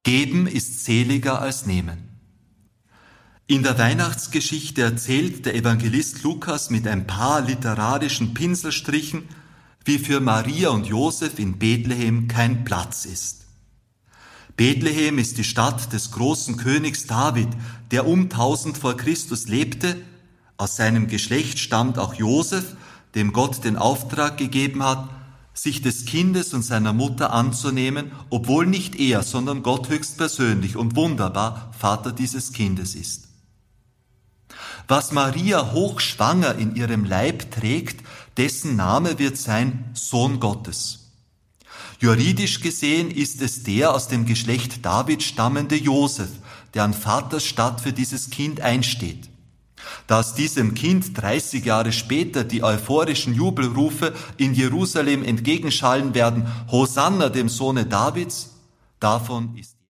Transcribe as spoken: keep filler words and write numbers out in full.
Geben ist seliger als nehmen. In der Weihnachtsgeschichte erzählt der Evangelist Lukas mit ein paar literarischen Pinselstrichen, wie für Maria und Josef in Bethlehem kein Platz ist. Bethlehem ist die Stadt des großen Königs David, der um tausend vor Christus lebte. Aus seinem Geschlecht stammt auch Josef, dem Gott den Auftrag gegeben hat, sich des Kindes und seiner Mutter anzunehmen, obwohl nicht er, sondern Gott höchstpersönlich und wunderbar Vater dieses Kindes ist. Was Maria hochschwanger in ihrem Leib trägt, dessen Name wird sein Sohn Gottes. Juridisch gesehen ist es der aus dem Geschlecht David stammende Josef, der an Vaters Statt für dieses Kind einsteht. Da aus diesem Kind dreißig Jahre später die euphorischen Jubelrufe in Jerusalem entgegenschallen werden, Hosanna dem Sohne Davids, davon ist